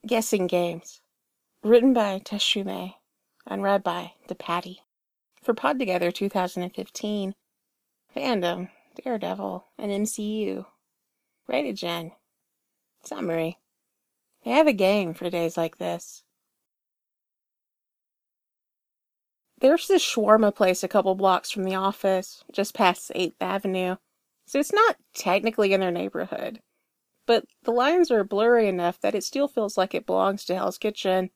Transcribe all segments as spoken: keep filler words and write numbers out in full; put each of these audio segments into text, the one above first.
Guessing Games. Written by Teshume and read by DePatty. For Pod Together two thousand fifteen. Fandom, Daredevil, and M C U. Rated Gen. Summary. They have a game for days like this. There's this shawarma place a couple blocks from the office, just past eighth Avenue, so it's not technically in their neighborhood. But the lines are blurry enough that it still feels like it belongs to Hell's Kitchen.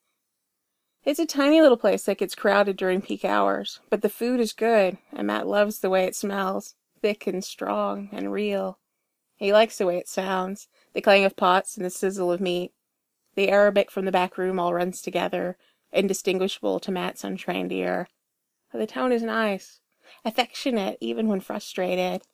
It's a tiny little place that gets crowded during peak hours, but the food is good, and Matt loves the way it smells, thick and strong and real. He likes the way it sounds, the clang of pots and the sizzle of meat. The Arabic from the back room all runs together, indistinguishable to Matt's untrained ear. The tone is nice, affectionate even when frustrated.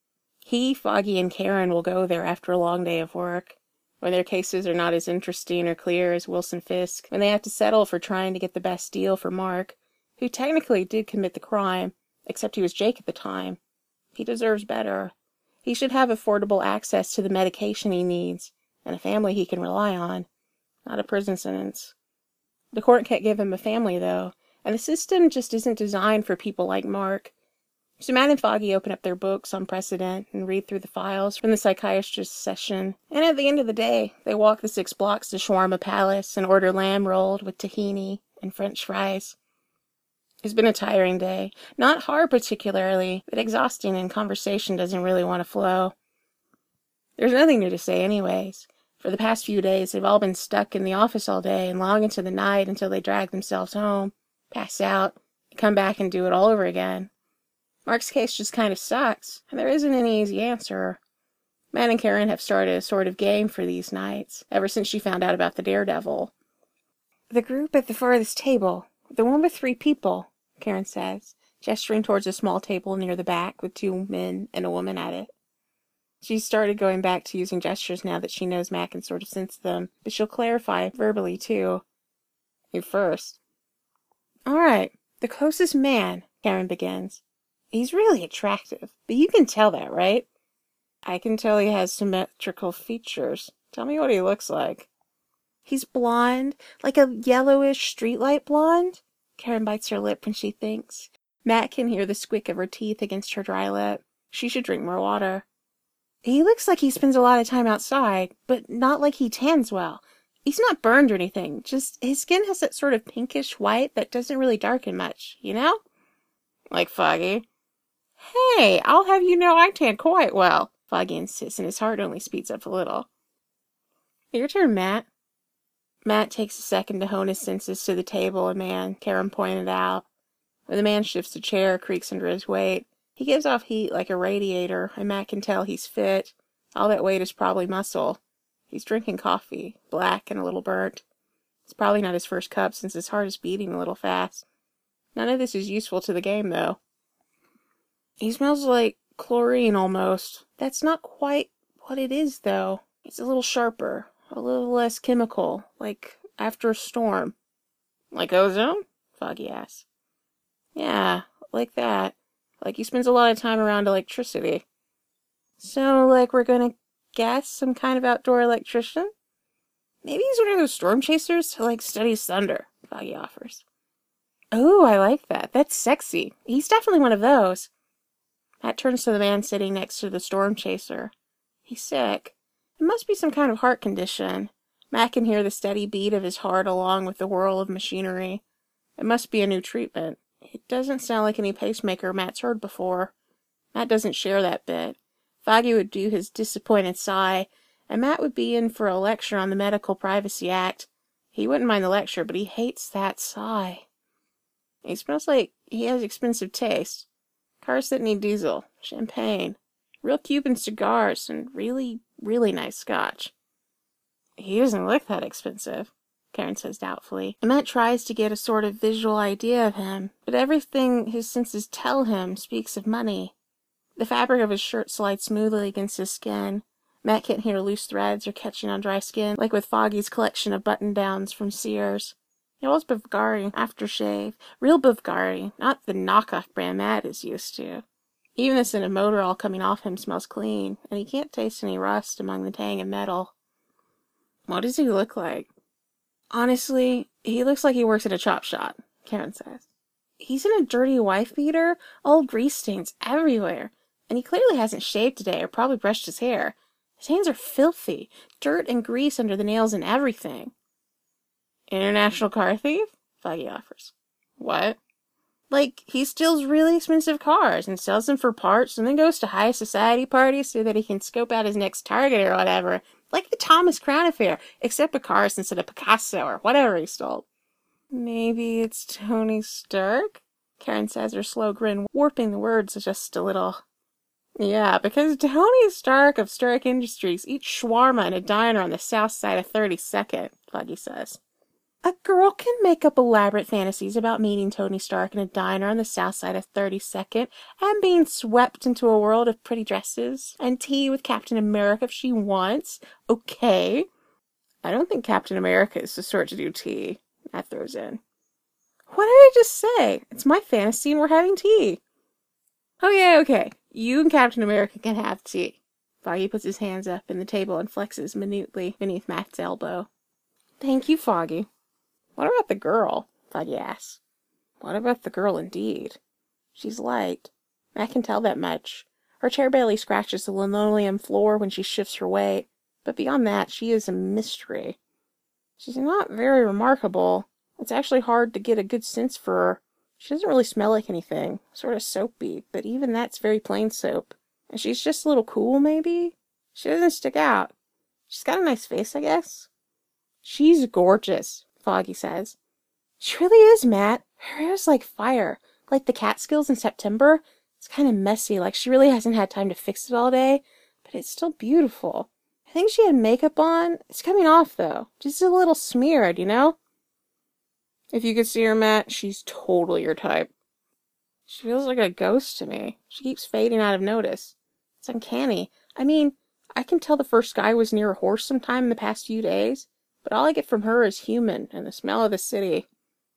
He, Foggy, and Karen will go there after a long day of work, when their cases are not as interesting or clear as Wilson Fisk, when they have to settle for trying to get the best deal for Mark, who technically did commit the crime, except he was Jake at the time. He deserves better. He should have affordable access to the medication he needs, and a family he can rely on, not a prison sentence. The court can't give him a family, though, and the system just isn't designed for people like Mark. So Matt and Foggy open up their books on precedent and read through the files from the psychiatrist's session, and at the end of the day, they walk the six blocks to Shawarma Palace and order lamb rolled with tahini and French fries. It's been a tiring day. Not hard particularly, but exhausting, and conversation doesn't really want to flow. There's nothing new to say anyways. For the past few days, they've all been stuck in the office all day and long into the night until they drag themselves home, pass out, and come back and do it all over again. Mark's case just kind of sucks, and there isn't any easy answer. Matt and Karen have started a sort of game for these nights, ever since she found out about the Daredevil. The group at the farthest table, the one with three people, Karen says, gesturing towards a small table near the back with two men and a woman at it. She's started going back to using gestures now that she knows Matt can sort of sense them, but she'll clarify verbally too. You first. All right, the closest man, Karen begins. He's really attractive, but you can tell that, right? I can tell he has symmetrical features. Tell me what he looks like. He's blonde, like a yellowish streetlight blonde. Karen bites her lip when she thinks. Matt can hear the squeak of her teeth against her dry lip. She should drink more water. He looks like he spends a lot of time outside, but not like he tans well. He's not burned or anything, just his skin has that sort of pinkish white that doesn't really darken much, you know? Like Foggy. Hey, I'll have you know I tan quite well, Foggy insists, and his heart only speeds up a little. Your turn, Matt. Matt takes a second to hone his senses to the table a man Karen pointed out. When the man shifts a chair, creaks under his weight, he gives off heat like a radiator, and Matt can tell he's fit. All that weight is probably muscle. He's drinking coffee, black and a little burnt. It's probably not his first cup since his heart is beating a little fast. None of this is useful to the game, though. He smells like chlorine, almost. That's not quite what it is, though. It's a little sharper, a little less chemical, like after a storm. Like ozone? Foggy asks. Yeah, like that. Like he spends a lot of time around electricity. So, like we're gonna guess some kind of outdoor electrician? Maybe he's one of those storm chasers who, like, studies thunder, Foggy offers. Oh, I like that. That's sexy. He's definitely one of those. Matt turns to the man sitting next to the storm chaser. He's sick. It must be some kind of heart condition. Matt can hear the steady beat of his heart along with the whirl of machinery. It must be a new treatment. It doesn't sound like any pacemaker Matt's heard before. Matt doesn't share that bit. Foggy would do his disappointed sigh, and Matt would be in for a lecture on the Medical Privacy Act. He wouldn't mind the lecture, but he hates that sigh. He smells like he has expensive taste. Cars that need diesel, champagne, real Cuban cigars, and really, really nice scotch. He doesn't look that expensive, Karen says doubtfully. Matt tries to get a sort of visual idea of him, but everything his senses tell him speaks of money. The fabric of his shirt slides smoothly against his skin. Matt can't hear loose threads or catching on dry skin, like with Foggy's collection of button-downs from Sears. It was Bavgari aftershave. Real Bavgari, not the knockoff brand Matt is used to. Even the scent of motor oil coming off him smells clean, and he can't taste any rust among the tang of metal. What does he look like? Honestly, he looks like he works at a chop shop, Karen says. He's in a dirty wife beater, old grease stains everywhere, and he clearly hasn't shaved today or probably brushed his hair. His hands are filthy, dirt and grease under the nails and everything. International car thief? Foggy offers. What? Like, he steals really expensive cars and sells them for parts and then goes to high society parties so that he can scope out his next target or whatever. Like the Thomas Crown affair, except with cars instead of Picasso or whatever he stole. Maybe it's Tony Stark? Karen says, her slow grin warping the words just a little. Yeah, because Tony Stark of Stark Industries eats shawarma in a diner on the south side of thirty-second, Foggy says. A girl can make up elaborate fantasies about meeting Tony Stark in a diner on the south side of thirty-second and being swept into a world of pretty dresses and tea with Captain America if she wants. Okay. I don't think Captain America is the sort to do tea, Matt throws in. What did I just say? It's my fantasy and we're having tea. Oh yeah, okay. You and Captain America can have tea. Foggy puts his hands up in the table and flexes minutely beneath Matt's elbow. Thank you, Foggy. What about the girl? Foggy asks. What about the girl indeed? She's light. Matt can tell that much. Her chair barely scratches the linoleum floor when she shifts her weight, but beyond that, she is a mystery. She's not very remarkable. It's actually hard to get a good sense for her. She doesn't really smell like anything. Sort of soapy, but even that's very plain soap. And she's just a little cool, maybe? She doesn't stick out. She's got a nice face, I guess. She's gorgeous, Foggy says. She really is, Matt. Her hair's like fire. Like the Catskills in September. It's kind of messy, like she really hasn't had time to fix it all day. But it's still beautiful. I think she had makeup on. It's coming off, though. Just a little smeared, you know? If you could see her, Matt, she's totally your type. She feels like a ghost to me. She keeps fading out of notice. It's uncanny. I mean, I can tell the first guy was near a horse sometime in the past few days, but all I get from her is human and the smell of the city.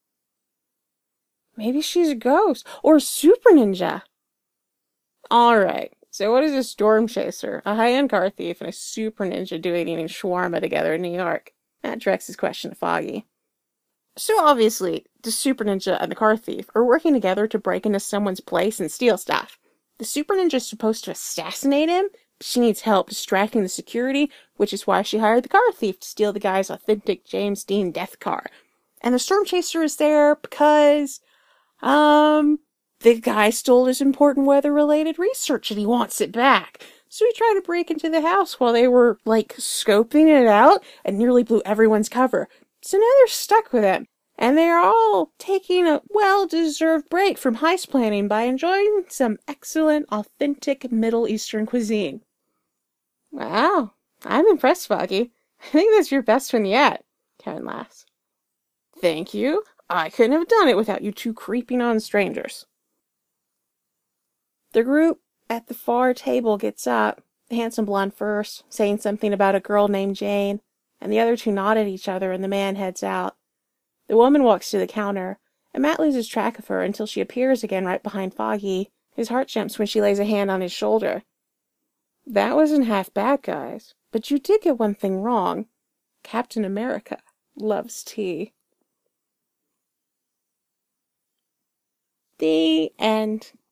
Maybe she's a ghost, or a super ninja. Alright, so what is a storm chaser, a high-end car thief, and a super ninja doing eating shawarma together in New York? Matt directs his question to Foggy. So obviously, the super ninja and the car thief are working together to break into someone's place and steal stuff. The super ninja is supposed to assassinate him, but she needs help distracting the security, which is why she hired the car thief to steal the guy's authentic James Dean death car. And the storm chaser is there because, um, the guy stole his important weather-related research and he wants it back. So he tried to break into the house while they were, like, scoping it out and nearly blew everyone's cover. So now they're stuck with him, and they are all taking a well-deserved break from heist planning by enjoying some excellent, authentic Middle Eastern cuisine. Wow, I'm impressed, Foggy. I think that's your best one yet, Karen laughs. Thank you. I couldn't have done it without you two creeping on strangers. The group at the far table gets up, the handsome blonde first, saying something about a girl named Jane, and the other two nod at each other and the man heads out. The woman walks to the counter, and Matt loses track of her until she appears again right behind Foggy. His heart jumps when she lays a hand on his shoulder. That wasn't half bad, guys, but you did get one thing wrong. Captain America loves tea. The end.